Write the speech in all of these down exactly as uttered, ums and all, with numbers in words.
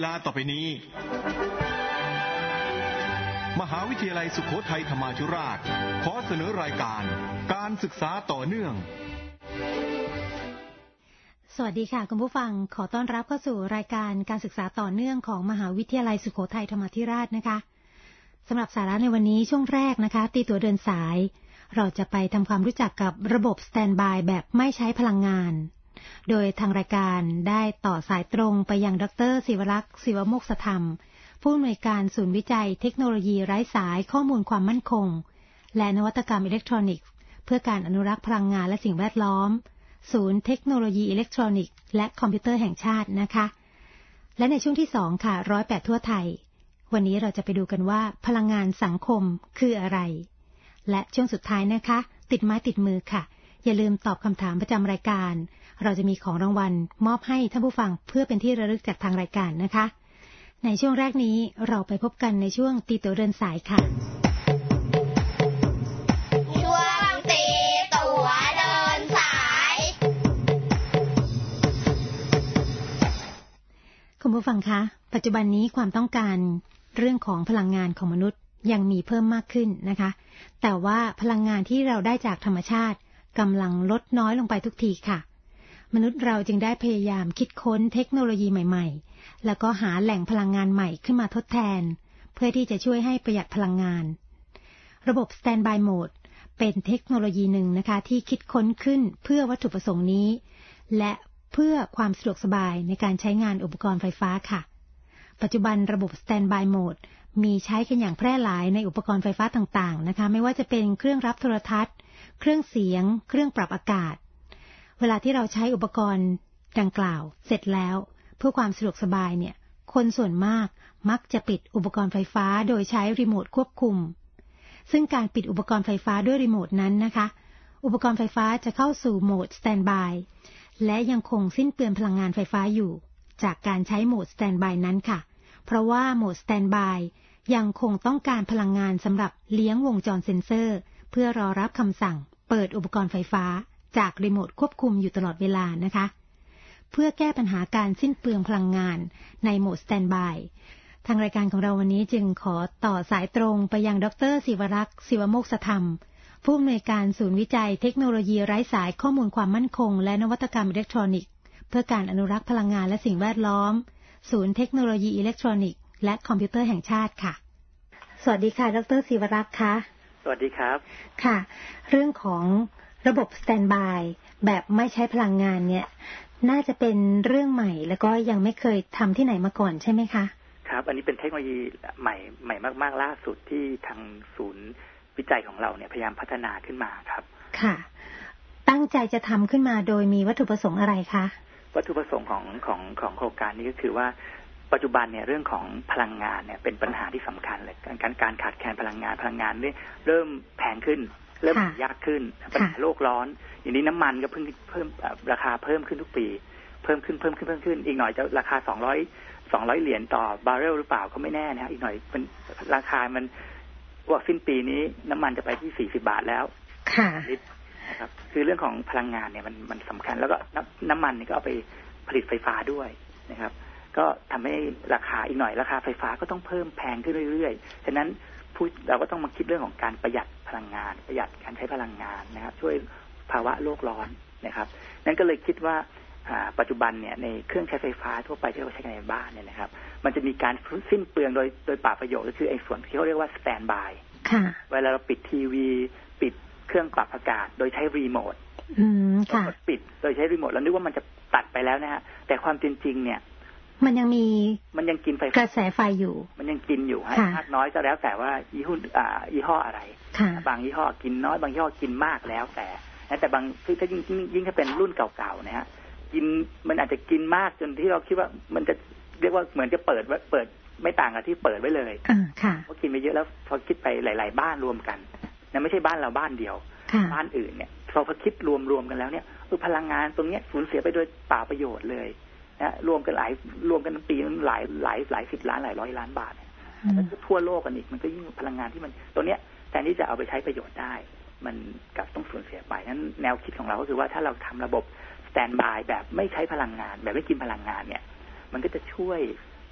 ลาต่อไปนี้มหาวิทยาลัยสุโขทัยธรรมาธิราชขอเสนอรายการการศึกษาต่อเนื่องสวัสดีค่ะคุณผู้ฟังขอต้อนรับเข้าสู่รายการการศึกษาต่อเนื่องของมหาวิทยาลัยสุโขทัยธรรมาธิราชนะคะสำหรับสาระในวันนี้ช่วงแรกนะคะตีตั๋วเดินสายเราจะไปทำความรู้จักกับระบบสแตนด์บายแบบไม่ใช้พลังงานโดยทางรายการได้ต่อสายตรงไปยังดร.ศิวรักษ์ศิวโมกษธรรมผู้อำนวยการศูนย์วิจัยเทคโนโลยีไร้สายข้อมูลความมั่นคงและนวัตกรรมอิเล็กทรอนิกส์เพื่อการอนุรักษ์พลังงานและสิ่งแวดล้อมศูนย์เทคโนโลยีอิเล็กทรอนิกส์และคอมพิวเตอร์แห่งชาตินะคะและในช่วงที่สองค่ะร้อยแปดทั่วไทยวันนี้เราจะไปดูกันว่าพลังงานสังคมคืออะไรและช่วงสุดท้ายนะคะติดไม้ติดมือค่ะอย่าลืมตอบคำถามประจำรายการเราจะมีของรางวัลมอบให้ท่านผู้ฟังเพื่อเป็นที่ระลึกจากทางรายการนะคะในช่วงแรกนี้เราไปพบกันในช่วงตีตั๋วเดินสายค่ะช่วงตีตั๋วเดินสายคุณผู้ฟังคะปัจจุบันนี้ความต้องการเรื่องของพลังงานของมนุษย์ยังมีเพิ่มมากขึ้นนะคะแต่ว่าพลังงานที่เราได้จากธรรมชาติกำลังลดน้อยลงไปทุกทีค่ะมนุษย์เราจึงได้พยายามคิดค้นเทคโนโลยีใหม่ๆแล้วก็หาแหล่งพลังงานใหม่ขึ้นมาทดแทนเพื่อที่จะช่วยให้ประหยัดพลังงานระบบ Standby Mode เป็นเทคโนโลยีหนึ่งนะคะที่คิดค้นขึ้นเพื่อวัตถุประสงค์นี้และเพื่อความสะดวกสบายในการใช้งานอุปกรณ์ไฟฟ้าค่ะปัจจุบันระบบ Standby Mode มีใช้กันอย่างแพร่หลายในอุปกรณ์ไฟฟ้าต่างๆนะคะไม่ว่าจะเป็นเครื่องรับโทรทัศน์เครื่องเสียงเครื่องปรับอากาศเวลาที่เราใช้อุปกรณ์ดังกล่าวเสร็จแล้วเพื่อความสะดวกสบายเนี่ยคนส่วนมากมักจะปิดอุปกรณ์ไฟฟ้าโดยใช้รีโมทควบคุมซึ่งการปิดอุปกรณ์ไฟฟ้าด้วยรีโมทนั้นนะคะอุปกรณ์ไฟฟ้าจะเข้าสู่โหมดสแตนด์บายและยังคงสิ้นเปลืองพลังงานไฟฟ้าอยู่จากการใช้โหมดสแตนด์บายนั้นค่ะเพราะว่าโหมดสแตนด์บายยังคงต้องการพลังงานสำหรับเลี้ยงวงจรเซ็นเซอร์เพื่อรอรับคำสั่งเปิดอุปกรณ์ไฟฟ้าจากรีโมทควบคุมอยู่ตลอดเวลานะคะเพื่อแก้ปัญหาการสิ้นเปลืองพลังงานในโหมดสแตนด์บายทางรายการของเราวันนี้จึงขอต่อสายตรงไปยังดร.ศิวรักษ์ศิวโมกษธรรมผู้อำนวยการศูนย์วิจัยเทคโนโลยีไร้สายข้อมูลความมั่นคงและนวัตกรรมอิเล็กทรอนิกส์เพื่อการอนุรักษ์พลังงานและสิ่งแวดล้อมศูนย์เทคโนโลยีอิเล็กทรอนิกส์และคอมพิวเตอร์แห่งชาติค่ะสวัสดีค่ะดร.ศิวรักษ์ค่ะสวัสดีครับค่ะเรื่องของระบบสแตนด์บายแบบไม่ใช้พลังงานเนี่ยน่าจะเป็นเรื่องใหม่แล้วก็ยังไม่เคยทำที่ไหนมาก่อนใช่ไหมคะครับอันนี้เป็นเทคโนโลยีใหม่ใหม่มากๆล่าสุดที่ทางศูนย์วิจัยของเราเนี่ยพยายามพัฒนาขึ้นมาครับค่ะตั้งใจจะทำขึ้นมาโดยมีวัตถุประสงค์อะไรคะวัตถุประสงค์ของของของโครงการนี้ก็คือว่าปัจจุบันเนี่ยเรื่องของพลังงานเนี่ยเป็นปัญหาที่สำคัญเลยการการขาดแคลนพลังงานพลังงานนี่เริ่มแพงขึ้นเริ่มยากขึ้นปัญหาโลกร้อนอย่างนี้น้ำมันก็เพิ่งเพิ่มราคาเพิ่มขึ้นทุกปีเพิ่มขึ้นเพิ่มขึ้นเพิ่มขึ้นอีกหน่อยจะราคาสองร้อย สองร้อยเหรียญต่อบาร์เรลหรือเปล่าก็ไม่แน่นะอีกหน่อยเป็นราคามันว่าสิ้นปีนี้น้ำมันจะไปที่สี่สิบบาทแล้วค่ะลิตรนะครับคือเรื่องของพลังงานเนี่ยมันมันสำคัญแล้วก็น้ำน้ำมันนี่ก็เอาไปผลิตไฟฟ้าด้วยนะครับก็ทำให้ราคาอีกหน่อยราคาไฟฟ้าก็ต้องเพิ่มแพงขึ้นเรื่อยๆฉะนั้นเราก็ต้องมาคิดเรื่องของการประหยัดพลังงานประหยัดการใช้พลังงานนะครับช่วยภาวะโลกร้อนนะครับนั่นก็เลยคิดว่าปัจจุบันเนี่ยในเครื่องใช้ไฟฟ้าทั่วไปที่เราใช้ในบ้านเนี่ยนะครับมันจะมีการสิ้นเปลืองโดยโดยเปล่าประโยชน์ก็คือไอ้ส่วนที่เขาเรียกว่าสแตนด์บายเวลาเราปิดทีวีปิดเครื่องปรับอากาศโดยใช้รีโมทเรากดปิดโดยใช้รีโมทแล้วนึกว่ามันจะตัดไปแล้วนะฮะแต่ความจริงๆเนี่ยมันยังมีมันยังกินไฟกระแสไฟอยู่มันยังกินอยู่ให้มากน้อยก็แล้วแต่ว่ายี่ห้ออ่ายี่ห้ออะไรบางยี่ห้อกินน้อยบางยี่ห้อกินมากแล้วแต่แต่บางที่ถ้ายิ่งยิ่งถ้าเป็นรุ่นเก่าๆนะฮะกินมันอาจจะกินมากจนที่เราคิดว่ามันจะเรียกว่าเหมือนจะเปิดเปิดไม่ต่างกับที่เปิดไว้เลยเพราะกินไปเยอะแล้วพอคิดไปหลายๆบ้านรวมกันนั่นไม่ใช่บ้านเราบ้านเดียวบ้านอื่นเนี่ยพอพอคิดรวมๆกันแล้วเนี่ยพลังงานตรงนี้สูญเสียไปโดยเปล่าประโยชน์เลยนะรวมกันหลายรวมกันปีมันหลายหลายหลายสิบล้านหลายร้อยล้านบาทแล้วทั่วโลกกันอีกมันก็ยิ่งพลังงานที่มันตัวเนี้ยแทนที่จะเอาไปใช้ประโยชน์ได้มันกลับต้องสูญเสียไปนั้นแนวคิดของเราก็คือว่าถ้าเราทำระบบสแตนด์บายแบบไม่ใช้พลังงานแบบไม่กินพลังงานเนี่ยมันก็จะช่วย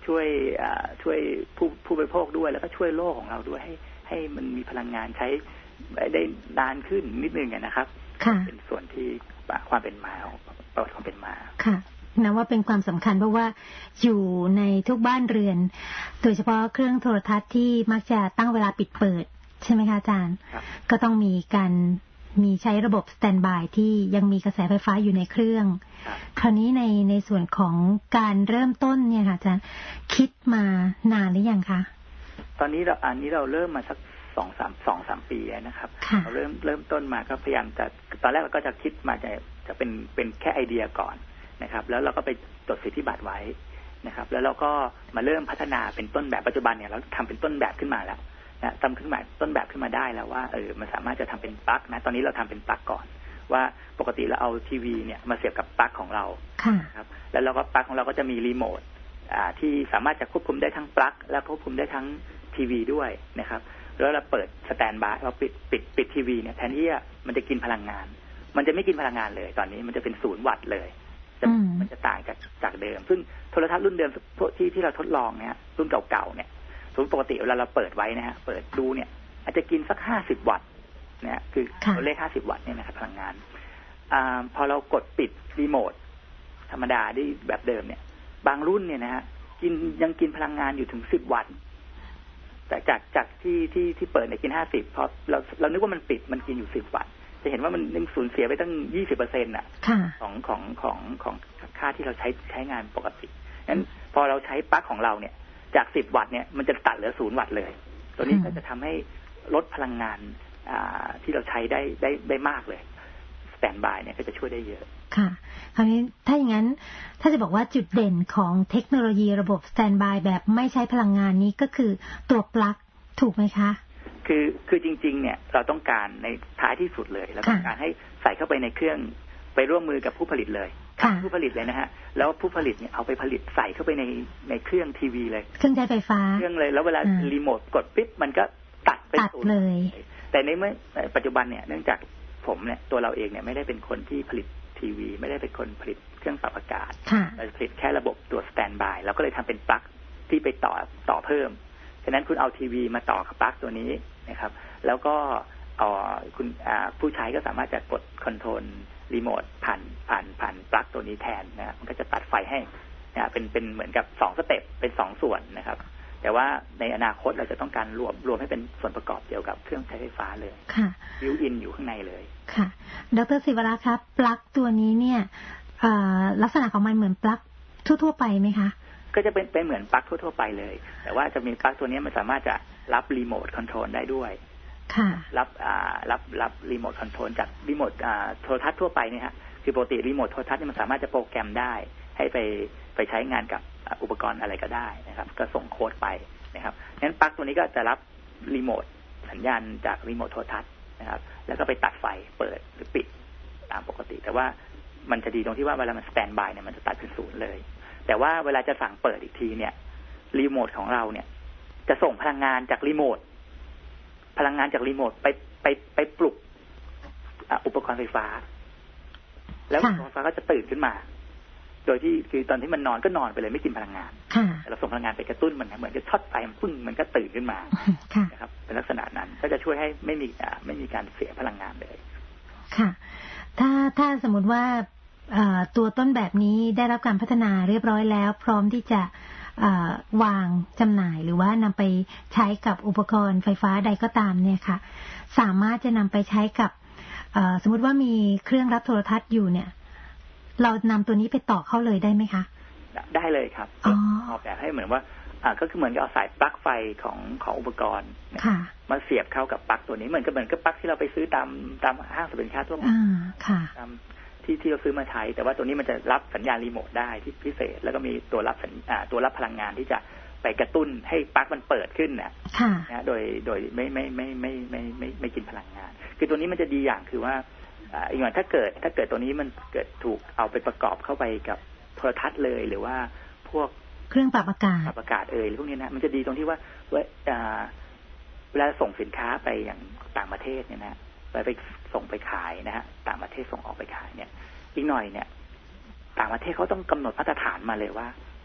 ช่วยช่วยผู้ผู้บริโภคด้วยแล้วก็ช่วยโลกของเราด้วยให้ให้มันมีพลังงานใช้ได้นานขึ้นนิดนึงนะครับเป็นส่วนที่ความเป็นมาประวัติความเป็นมาค่ะนะว่าเป็นความสำคัญเพราะว่าอยู่ในทุกบ้านเรือนโดยเฉพาะเครื่องโทรทัศน์ที่มักจะตั้งเวลาปิดเปิดใช่ไหมคะอาจารย์ก็ต้องมีการมีใช้ระบบสแตนด์บายที่ยังมีกระแสไฟฟ้าอยู่ในเครื่องคราวนี้ในในส่วนของการเริ่มต้นเนี่ยค่ะอาจารย์คิดมานานหรือยังคะตอนนี้เราอันนี้เราเริ่มมาสักสองสามสองสามปีนะครับเราเริ่มเริ่มต้นมาก็พยายามจะตอนแรกเราก็จะคิดมาจะจะเป็นเป็นแค่ไอเดียก่อนนะครับแล้วเราก็ไปจดสิทธิบัตรไว้นะครับแล้วเราก็มาเริ่มพัฒนาเป็นต้นแบบปัจจุบันเนี่ยเราทำเป็นต้นแบบขึ้นมาแล้วนะทำขึ้นมาต้นแบบขึ้นมาได้แล้วว่าเออมันสามารถจะทำเป็นปลั๊กนะตอนนี้เราทำเป็นปลั๊กก่อนว่าปกติเราเอาทีวีเนี่ยมาเสียบกับปลั๊กของเราครับแล้วเราก็ปลั๊กของเราก็จะมีรีโมทอ่าที่สามารถจะควบคุมได้ทั้งปลั๊กและควบคุมได้ทั้งทีวีด้วยนะครับแล้วเราเปิดสแตนด์บายเราปิดปิดปิดทีวีเนี่ยแทนที่มันจะกินพลังงานมันจะไม่กินพลังงานเลยตอนนี้มันจะเป็นศูนย์วัตต์เลยมันจะต่างจากจากเดิมซึ่งโทรทัศน์รุ่นเดิมที่ที่เราทดลองเนี่ยรุ่นเก่าๆเนี่ยสมมติปกติเวลาเราเปิดไว้นะฮะเปิดดูเนี่ยอาจจะกินสักห้าสิบวัตต์เนี่ยคือตัวเลขห้าสิบวัตต์เนี่ยนะครับพลังงานอ่าพอเรากดปิดรีโมทธรรมดาได้แบบเดิมเนี่ยบางรุ่นเนี่ยนะฮะกินยังกินพลังงานอยู่ถึงสิบวัตต์แต่จากจากที่ที่ที่เปิดเนี่ยกินห้าสิบพอเราเรานึกว่ามันปิดมันกินอยู่สิบวัตต์จะเห็นว่ามันยังสูญเสียไปตั้งยี่สิบเปอร์เซ็นต์อ่ะของของของของค่าที่เราใช้ใช้งานปกติงั้นพอเราใช้ปลั๊กของเราเนี่ยจากสิบวัตต์เนี่ยมันจะตัดเหลือศูนย์วัตต์เลยตัวนี้ก็จะทำให้ลดพลังงานที่เราใช้ได้ได้ได้มากเลยสแตนด์บายเนี่ยก็จะช่วยได้เยอะค่ะคราวนี้ถ้าอย่างนั้นถ้าจะบอกว่าจุดเด่นของเทคโนโลยีระบบสแตนด์บายแบบไม่ใช้พลังงานนี้ก็คือตัวปลั๊กถูกไหมคะคือคือจริงๆเนี่ยเราต้องการในท้ายที่สุดเลยเราต้องการให้ใส่เข้าไปในเครื่องไปร่วมมือกับผู้ผลิตเลยผู้ผลิตเลยนะฮะแล้วผู้ผลิตเนี่ยเอาไปผลิตใส่เข้าไปในในเครื่องทีวีเลยเครื่องใช้ไฟฟ้าเครื่องเลยแล้วเวลารีโมทกดปิ๊บมันก็ตัดไปตัดเลยแต่ในเมื่อปัจจุบันเนี่ยเนื่องจากผมเนี่ยตัวเราเองเนี่ยไม่ได้เป็นคนที่ผลิตทีวีไม่ได้เป็นคนผลิตเครื่องปรับอากาศเราผลิตแค่ระบบตัวสแตนด์บายเราก็เลยทำเป็นปลั๊กที่ไปต่อต่อเพิ่มฉะนั้นคุณเอาทีวีมาต่อกับปลั๊กตัวนี้นะครับแล้วก็เอาคุณผู้ใช้ก็สามารถจะกดคอนโทรลรีโมทผ่านผ่านผ่านปลั๊กตัวนี้แทนนะมันก็จะตัดไฟให้นะเป็นเป็นเหมือนกับสองสเต็ปเป็นสองส่วนนะครับแต่ว่าในอนาคตเราจะต้องการรวมรวมให้เป็นส่วนประกอบเดียวกับเครื่องใช้ไฟฟ้าเลยค่ะบิวอินอยู่ข้างในเลยค่ะดร.ศิวราครับปลั๊กตัวนี้เนี่ยลักษณะของมันเหมือนปลั๊กทั่วๆไปไหมคะก็จะเป็นเป็นเหมือนปลั๊กทั่วๆไปเลยแต่ว่าจะมีปลั๊กตัวนี้มันสามารถจะรับรีโมทคอนโทรลได้ด้วยค่ะรับอ่ารับรับรีโมทคอนโทรลจากรีโมทอ่าโทรทัศน์ทั่วไปเนี่ยฮะคือปกติรีโมทโทรทัศน์เนี่ยมันสามารถจะโปรแกรมได้ให้ไปไปใช้งานกับอุปกรณ์อะไรก็ได้นะครับก็ส่งโค้ดไปนะครับงั้นปลั๊กตัวนี้ก็จะรับรีโมทสัญญาณจากรีโมทโทรทัศน์นะครับแล้วก็ไปตัดไฟเปิดหรือปิดตามปกติแต่ว่ามันจะดีตรงที่ว่าเวลามันสแตนด์บายเนี่ยมันจะตัดเป็นศูนย์เลยแต่ว่าเวลาจะสั่งเปิดอีกทีเนี่ยรีโมทของเราเนี่ยจะส่งพลังงานจากรีโมทพลังงานจากรีโมทไปไปไปปลุกอุปกรณ์ไฟฟ้าแล้วอุปกรณ์ไฟฟ้าก็จะตื่นขึ้นมาโดยที่คือตอนที่มันนอนก็นอนไปเลยไม่กินพลังงานเราส่งพลังงานไปกระตุ้นมันเหมือนจะช็อตไฟมันปึ้งมันก็ตื่นขึ้นมานะครับเป็นลักษณะนั้นก็จะช่วยให้ไม่มีไม่มีการเสียพลังงานเลยค่ะถ้าถ้าสมมติว่าตัวต้นแบบนี้ได้รับการพัฒนาเรียบร้อยแล้วพร้อมที่จะวางจำหน่ายหรือว่านำไปใช้กับอุปกรณ์ไฟฟ้าใดก็ตามเนี่ยค่ะสามารถจะนำไปใช้กับสมมติว่ามีเครื่องรับโทรทัศน์อยู่เนี่ยเรานำตัวนี้ไปต่อเข้าเลยได้ไหมคะได้เลยครับออกแบบให้เหมือนว่าก็คือเหมือนกับเอาสายปลั๊กไฟของของอุปกรณ์มาเสียบเข้ากับปลั๊กตัวนี้เหมือนกับเหมือนกับปลั๊กที่เราไปซื้อตามตามห้างสรรพสินค้าทั่วไปตามที่ที่เราซื้อมาใช้แต่ว่าตัวนี้มันจะรับสัญญาณรีโมทได้ที่พิเศษแล้วก็มีตัวรับตัวรับพลังงานที่จะไปกระตุ้นให้ปลั๊กมันเปิดขึ้นนะนะโดยโดยไม่ไม่ไม่ไม่ไม่ไม่ไม่กินพลังงานคือตัวนี้มันจะดีอย่างคือว่าอีกอย่างถ้าเกิดถ้าเกิดตัวนี้มันเกิดถูกเอาไปประกอบเข้าไปกับโทรทัศน์เลยหรือว่าพวกเครื่องปรับอากาศปรับอากาศเอ่ยพวกนี้นะมันจะดีตรงที่ว่าเวลาส่งสินค้าไปอย่างต่างประเทศเนี่ยนะไปไปส่งไปขายนะฮะต่างประเทศส่งออกไปขายเนี่ยอีกหน่อยเนี่ยต่างประเทศเขาต้องกำหนดมาตรฐานมาเลยว่า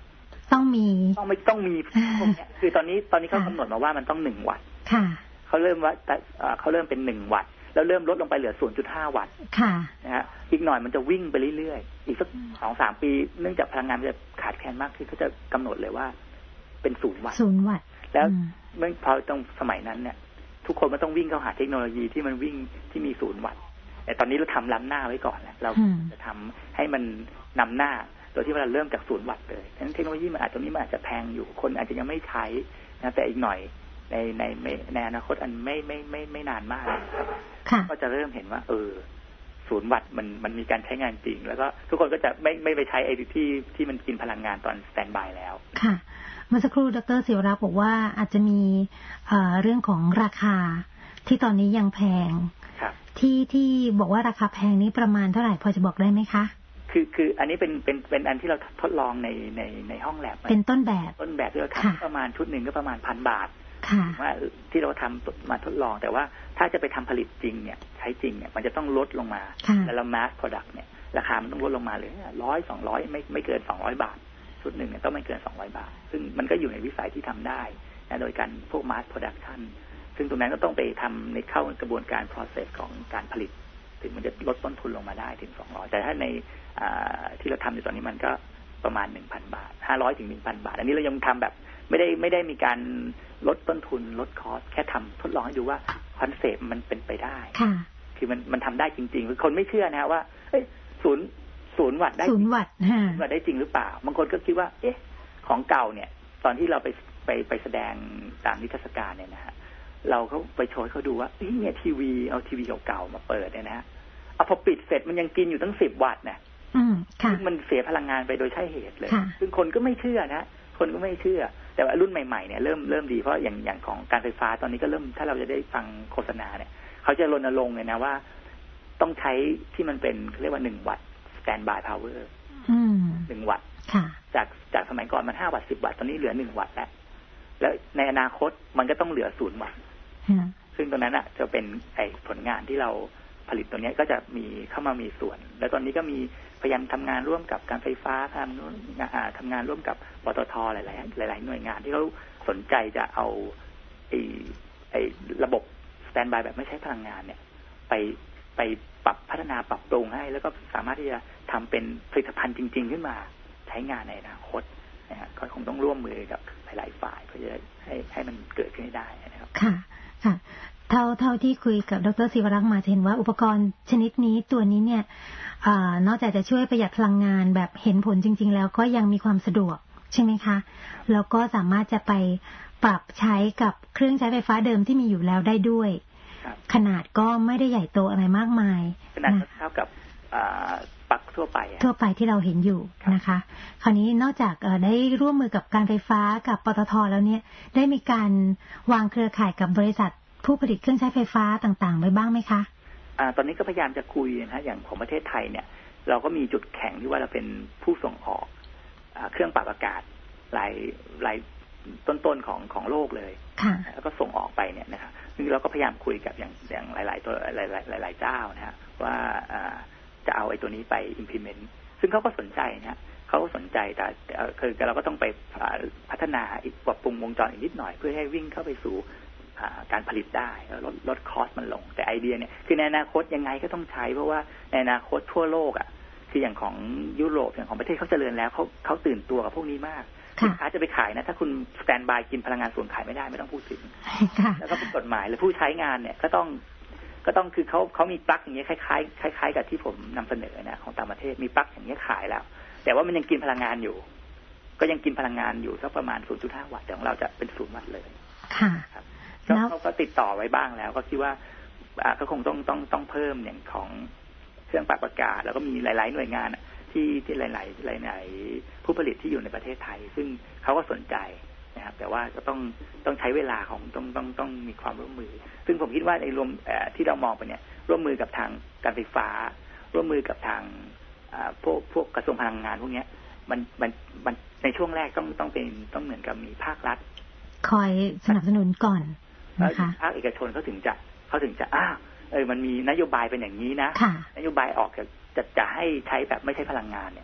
ต้องมีต้องไม่ต้องมีพวกนี้คือตอนนี้ตอนนี้เขากำหนดมาว่ามันต้องหนึ่งวัตต์เขาเริ่มว่าเขาเริ่มเป็นหนึ่งวัตต์แล้วเริ่มลดลงไปเหลือ ศูนย์จุดห้า วัตต์นะฮะอีกหน่อยมันจะวิ่งไปเรื่อยๆอีกสัก สองถึงสาม ปีเนื่องจากพลังงานมันจะขาดแคลนมากขึ้นเขาจะกำหนดเลยว่าเป็นศูนย์วัตต์ศูนย์วัตต์แล้วเมื่อพอตรงสมัยนั้นเนี่ยทุกคนมันต้องวิ่งเข้าหาเทคโนโลยีที่มันวิ่งที่มีศูนย์วัตต์แต่ตอนนี้เราทำล้ำหน้าไว้ก่อนแล้วเราจะทำให้มันนำหน้าโดยที่ว่าเราเริ่มจากศูนย์วัตต์เลยฉะนั้นเทคโนโลยีมันอาจจะนี้มันอาจจะแพงอยู่คนอาจจะยังไม่ใช้นะแต่อีกหน่อยในในในอนาคตอันไม่ไม่ไม่ไม่นานมากก็จะเริ่มเห็นว่าเออศูนย์วัตต์มันมันมีการใช้งานจริงแล้วก็ทุกคนก็จะไม่ไม่ไปใช้ไอ้ที่ที่มันกินพลังงานตอนสแตนด์บายแล้วค่ะเมื่อสักครู่ดร.ศิวรักษ์บอกว่าอาจจะมีเอ่อเรื่องของราคาที่ตอนนี้ยังแพงที่ที่บอกว่าราคาแพงนี้ประมาณเท่าไหร่พอจะบอกได้ไหมคะคือคืออันนี้เป็นเป็นเป็นอันที่เราทดลองในในในห้องแลบเป็นต้นแบบต้นแบบที่เราทำประมาณชุดหนึ่งก็ประมาณพันบาทว่าที่เราทำมาทดลองแต่ว่าถ้าจะไปทำผลิตจริงเนี่ยใช้จริงเนี่ยมันจะต้องลดลงมาแล้วเรา mass product เนี่ยราคามันต้องลดลงมาเลยร้อยสองร้อยไม่ไม่เกินสองร้อยบาทชุดหนึ่งเนี่ยต้องไม่เกินสองร้อยบาทซึ่งมันก็อยู่ในวิสัยที่ทำได้นะโดยการพวก mass production ซึ่งตรงนั้นก็ต้องไปทำในเข้ากระบวนการ process ของการผลิตถึงมันจะลดต้นทุนลงมาได้ถึงสองร้อยแต่ถ้าในที่เราทำอยู่ตอนนี้มันก็ประมาณ หนึ่งพัน บาทห้าร้อยถึง หนึ่งพัน บาทอันนี้เรายังทำแบบไม่ได้ไม่ได้มีการลดต้นทุนลดคอสแค่ทำทดลองให้ดูว่าคอนเซปต์มันเป็นไปได้คือมันมันทำได้จริงๆคนไม่เชื่อนะว่าเอ้ยศูนย์ศูนย์วัตต์ได้ศูนย์วัตต์วัตต์ได้จริงหรือเปล่าบางคนก็คิดว่าเอ๊ะของเก่าเนี่ยตอนที่เราไปไปไปแสดงตามนิทรรศการเนี่ยนะฮะเราก็ไปโชว์เขาดูว่าเนี่ยทีวีเอาทีวีเก่าๆมาเปิดเนี่ยนะฮะเอาพอปิดเสร็จมันยังกินอยู่ตั้งสิบวัตต์นะซึ่งมันเสียพลังงานไปโดยใช่เหตุเลยซึ่งคนก็ไม่เชื่อนะคนก็ไม่เชื่อแต่ว่ารุ่นใหม่ๆเนี่ยเริ่มเริ่มดีเพราะอย่างอย่างของการไฟฟ้าตอนนี้ก็เริ่มถ้าเราจะได้ฟังโฆษณาเนี่ยเขาจะรณรงค์เลยนะว่าต้องใช้ที่มันเป็นเรียกว่าหนึ่งวัตต์ standby power หนึ่งวัตต์จากจากสมัยก่อนมันห้าวัตต์สิบวัตต์ตอนนี้เหลือหนึ่งวัตต์แล้วแล้วในอนาคตมันก็ต้องเหลือศูนย์วัตต์ซึ่งตรงนั้นอ่ะจะเป็นไอ้ผลงานที่เราผลิตตัวนี้ก็จะมีเข้ามามีส่วนแล้วตอนนี้ก็มีพยายามทำงานร่วมกับการไฟฟ้าทำทำงานร่วมกับปตทหลายๆหลายๆหน่วยงานที่เขาสนใจจะเอาไอ้ไอ้ระบบสแตนด์บายแบบไม่ใช้พลังงานเนี่ยไปไปปรับพัฒนาปรับปรุงให้แล้วก็สามารถที่จะทำเป็นผลิตภัณฑ์จริงๆขึ้นมาใช้งานในอนาคตนะฮะก็คงต้องร่วมมือกับหลายๆฝ่ายเพื่อจะให้ให้มันเกิดขึ้นได้นะครับค่ะค่ะเท่าเท่าที่คุยกับดร.ศิวรักษ์มาเห็นว่าอุปกรณ์ชนิดนี้ตัวนี้เนี่ยเอ่อนอกจากจะช่วยประหยัดพลังงานแบบเห็นผลจริงๆแล้วก็ยังมีความสะดวกใช่ไหมคะแล้วก็สามารถจะไปปรับใช้กับเครื่องใช้ไฟฟ้าเดิมที่มีอยู่แล้วได้ด้วยขนาดก็ไม่ได้ใหญ่โตอะไรมากมายขนาดเท่ากับปลั๊กทั่วไปทั่วไปที่เราเห็นอยู่นะคะคราวนี้นอกจากได้ร่วมมือกับการไฟฟ้ากับปตท.แล้วเนี่ยได้มีการวางเครือข่ายกับบริษัทผู้ผลิตเครื่องใช้ไฟฟ้าต่างๆไว้บ้างไหมคะอ่าตอนนี้ก็พยายามจะคุยนะฮะอย่างของประเทศไทยเนี่ยเราก็มีจุดแข็งที่ว่าเราเป็นผู้ส่งออกอ่าเครื่องปรับอากาศหลายหลายต้นๆของของโลกเลยแล้วก็ส่งออกไปเนี่ยนะครับซึ่งเราก็พยายามคุยกับอย่างอย่างหลายๆตัวหลายๆหลายๆเจ้านะฮะว่าอ่าจะเอาไอ้ตัวนี้ไป implement ซึ่งเขาก็สนใจนะเขาก็สนใจแต่คือเราก็ต้องไปพัฒนาอีกปรับปรุงวงจรอีกนิดหน่อยเพื่อให้วิ่งเข้าไปสู่การผลิตได้ลดลดคอสมันลงแต่ไอเดียเนี่ยคือในอนาคตยังไงก็ต้องใช้เพราะว่าในอนาคตทั่วโลกอ่ะคืออย่างของยุโรปอย่างของประเทศเขาเจริญแล้วเขาเขาตื่นตัวกับพวกนี้มากสินค้าจะไปขายนะถ้าคุณสแตนด์บายกินพลังงานส่วนขายไม่ได้ไม่ต้องพูดถึงแล้วก็เป็นกฎหมายเลยผู้ใช้งานเนี่ยก็ต้องก็ต้องคือเขาเขามีปลั๊กอย่างเงี้ยคล้ายๆคล้ายๆกับที่ผมนำเสนอนะของต่างประเทศมีปลั๊กอย่างเงี้ยขายแล้วแต่ว่ามันยังกินพลังงานอยู่ก็ยังกินพลังงานอยู่สักประมาณ ศูนย์จุดห้า วัตต์แต่ของเราจะเป็นศูนย์วัตต์เลยค่ะเขาก็ติดต่อไว้บ้างแล้วก็คิดว่าก็คงต้องต้องต้องเพิ่มอย่างของเครื่องปรับอากาศแล้วก็มีหลายๆหน่วยงานที่ที่หลายๆหลายๆผู้ผลิตที่อยู่ในประเทศไทยซึ่งเขาก็สนใจนะครับแต่ว่าก็ต้องต้องใช้เวลาของต้องต้องต้องมีความร่วมมือซึ่งผมคิดว่าในรวมที่เรามองไปเนี่ยร่วมมือกับทางการไฟฟ้าร่วมมือกับทางพวกพวกกระทรวงพลังงานพวกนี้มันมันมันในช่วงแรกต้องต้องเป็นต้องเหมือนกับมีภาครัฐคอยสนับสนุนก่อนนะคะภาคเอกชนเขาถึงจะเขาถึงจะอ้าวเออมันมีนโยบายเป็นอย่างนี้นะนโยบายออกจะจะจะให้ใช้แบบไม่ใช้พลังงานเนี่ย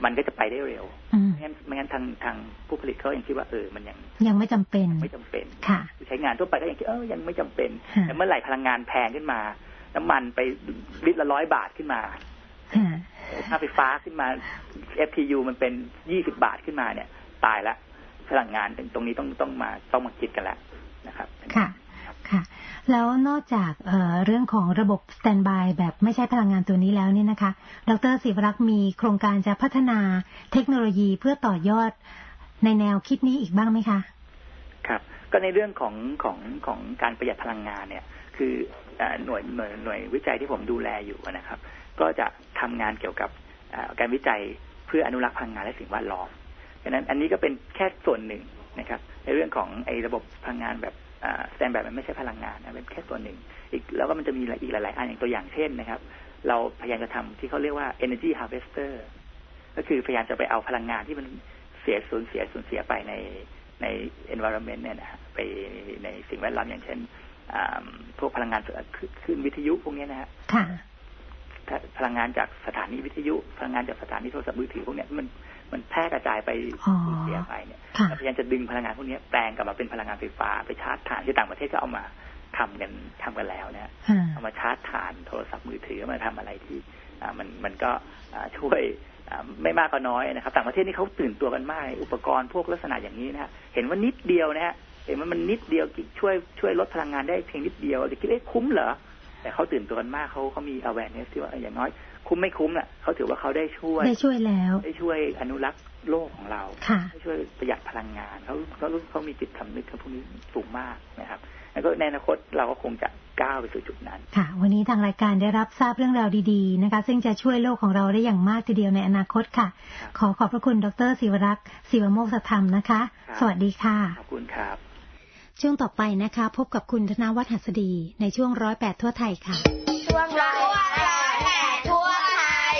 มันก็จะไปได้เร็วไม่งั้นไม่งั้นทางทางผู้ผลิตเขายังคิดว่าเออมันยังยังไม่จำเป็นไม่จำเป็นใช้งานทั่วไปก็ยังคิดเออยังไม่จำเป็นแต่เมื่อไหร่พลังงานแพงขึ้นมาน้ำมันไปลิตรละร้อยบาทขึ้นมาค่าไฟฟ้าขึ้นมา เอฟ ที ยู มันเป็นยี่สิบบาทขึ้นมาเนี่ยตายละพลังงานตรงนี้ต้องต้องมาต้องมาคิดกันแล้วนะครับค่ะค่ะแล้วนอกจากเอ่อเรื่องของระบบสแตนด์บายแบบไม่ใช่พลังงานตัวนี้แล้วเนี่ยนะคะดร.ศิวรักษ์มีโครงการจะพัฒนาเทคโนโลยีเพื่อต่อยอดในแนวคิดนี้อีกบ้างไหมคะครับก็ในเรื่องของของของการประหยัดพลังงานเนี่ยคือหน่วยหน่วยหน่วยวิจัยที่ผมดูแลอยู่นะครับก็จะทำงานเกี่ยวกับการวิจัยเพื่ออนุรักษ์พลังงานและสิ่งแวดล้อมฉะนั้นอันนี้ก็เป็นแค่ส่วนหนึ่งนะครับในเรื่องของไอ้ระบบพลังงานแบบสแตนด์แบบมันไม่ใช่พลังงานนะเป็นแค่ส่วนหนึ่งอีกแล้วก็มันจะมีอีกหลายๆอันอย่างตัวอย่างเช่นนะครับเราพยายามจะทำที่เขาเรียกว่า energy harvester ก็คือพยายามจะไปเอาพลังงานที่มันเสียสูญเสียสูญเสียไปในใน environment เนี่ยนะไปในสิ่งแวดล้อมอย่างเช่นพวกพลังงานคลื่นวิทยุพวกนี้นะฮะพลังงานจากสถานีวิทยุพลังงานจากสถานีโทรศัพท์มือถือพวกนี้มันมันแพร่กระจายไปสูญเสียไปเนี่ยพยายามจะดึงพลังงานพวกนี้แปลงกลับมาเป็นพลังงานไฟฟ้าไปชาร์จถ่านที่ต่างประเทศก็เอามาทำกันทำกันแล้วเนี่ยเอามาชาร์จถ่านโทรศัพท์มือถือมาทำอะไรที่มันมันก็ช่วยไม่มากก็น้อยนะครับต่างประเทศนี่เขาตื่นตัวกันมากอุปกรณ์พวกลักษณะอย่างนี้นะฮะเห็นว่านิดเดียวนะฮะเห็นว่ามันนิดเดียวช่วยช่วยลดพลังงานได้เพียงนิดเดียวจะคิดว่าคุ้มเหรอแต่เขาตื่นตัวกันมากเขาเขามี awareness ที่ว่าอย่างน้อยคุ้มไม่คุ้มน่ะเขาถือว่าเขาได้ช่วยได้ช่วยแล้วได้ช่วยอนุรักษ์โลกของเราได้ช่วยประหยัดพลังงานเขาเขาเขามีจิตสำนึกพวกนี้สูงมากนะครับแล้วก็ในอนาคตเราก็คงจะก้าวไปสู่จุดนั้นค่ะวันนี้ทางรายการได้รับทราบเรื่องราวดีๆนะคะซึ่งจะช่วยโลกของเราได้อย่างมากทีเดียวในอนาคตค่ะขอขอบพระคุณดร.ศิวรักษ์ศิวโมกขธรรมนะคะสวัสดีค่ะขอบคุณครับช่วงต่อไปนะคะพบกับคุณธนวัฒน์หัสดีในช่วงร้อยแปดทั่วไทยค่ะช่วงร้อยแปดทั่วไทย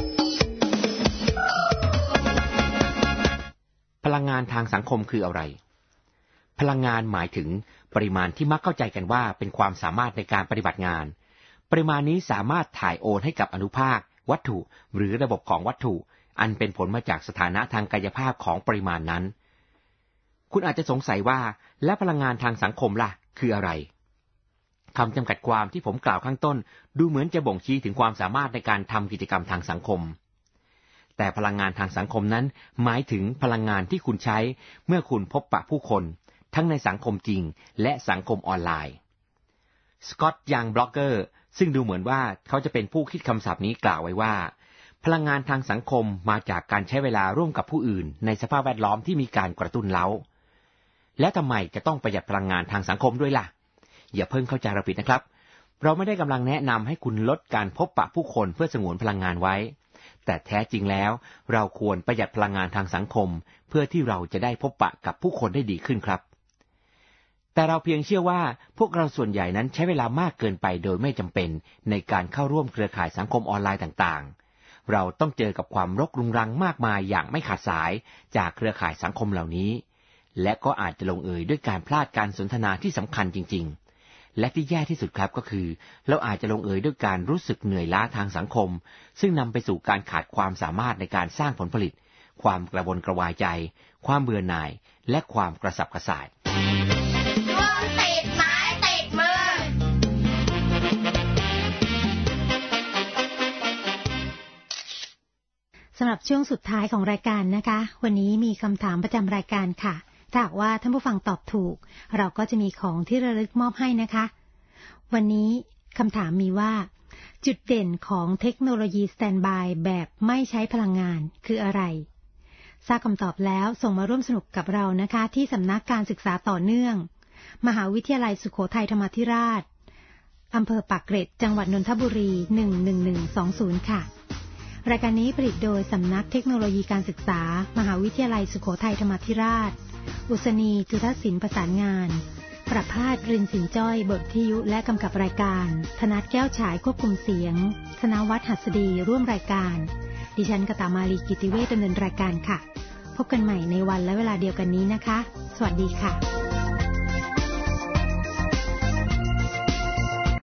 พลังงานทางสังคมคืออะไรพลังงานหมายถึงปริมาณที่มักเข้าใจกันว่าเป็นความสามารถในการปฏิบัติงานปริมาณนี้สามารถถ่ายโอนให้กับอนุภาควัตถุหรือระบบของวัตถุอันเป็นผลมาจากสถานะทางกายภาพของปริมาณนั้นคุณอาจจะสงสัยว่าและพลังงานทางสังคมล่ะคืออะไรคำจำกัดความที่ผมกล่าวข้างต้นดูเหมือนจะบ่งชี้ถึงความสามารถในการทำกิจกรรมทางสังคมแต่พลังงานทางสังคมนั้นหมายถึงพลังงานที่คุณใช้เมื่อคุณพบปะผู้คนทั้งในสังคมจริงและสังคมออนไลน์สกอตต์ยังบล็อกเกอร์ซึ่งดูเหมือนว่าเขาจะเป็นผู้คิดคำศัพท์นี้กล่าวไว้ว่าพลังงานทางสังคมมาจากการใช้เวลาร่วมกับผู้อื่นในสภาพแวดล้อมที่มีการกระตุ้นเร้าแล้วทำไมจะต้องประหยัดพลังงานทางสังคมด้วยล่ะอย่าเพิ่งเข้าใจเราผิดนะครับเราไม่ได้กำลังแนะนำให้คุณลดการพบปะผู้คนเพื่อสงวนพลังงานไว้แต่แท้จริงแล้วเราควรประหยัดพลังงานทางสังคมเพื่อที่เราจะได้พบปะกับผู้คนได้ดีขึ้นครับแต่เราเพียงเชื่อว่าพวกเราส่วนใหญ่นั้นใช้เวลามากเกินไปโดยไม่จำเป็นในการเข้าร่วมเครือข่ายสังคมออนไลน์ต่างๆเราต้องเจอกับความรกรุงรังมากมายอย่างไม่ขาดสายจากเครือข่ายสังคมเหล่านี้และก็อาจจะลงเอยด้วยการพลาดการสนทนาที่สำคัญจริงๆและที่แย่ที่สุดครับก็คือเราอาจจะลงเอยด้วยการรู้สึกเหนื่อยล้าทางสังคมซึ่งนำไปสู่การขาดความสามารถในการสร้างผลผลิตความกระวนกระวายใจความเบื่อหน่ายและความกระสับกระส่ายติดไม้ติดมือสำหรับช่วงสุดท้ายของรายการนะคะวันนี้มีคำถามประจำรายการค่ะถ้าหากว่าท่านผู้ฟังตอบถูกเราก็จะมีของที่ระลึกมอบให้นะคะวันนี้คำถามมีว่าจุดเด่นของเทคโนโลยีสแตนด์บายแบบไม่ใช้พลังงานคืออะไรทราบคำตอบแล้วส่งมาร่วมสนุกกับเรานะคะที่สำนักการศึกษาต่อเนื่องมหาวิทยาลัยสุโขทัยธรรมาธิราชอำเภอปากเกร็ดจังหวัดนนทบุรีหนึ่งหนึ่งหนึ่งสองศูนย์ค่ะรายการนี้ผลิตโดยสำนักเทคโนโลยีการศึกษามหาวิทยาลัยสุโขทัยธรรมาธิราชอุษณีจุฑศิลป์ประสานงานประภาสรินสินจ้อยบทวิทยุและกำกับรายการธนัทแก้วฉายควบคุมเสียงธนวัฒน์หัสดีร่วมรายการดิฉันกตามาลีกิติเวชดำเนินรายการค่ะพบกันใหม่ในวันและเวลาเดียวกันนี้นะคะสวัสดีค่ะ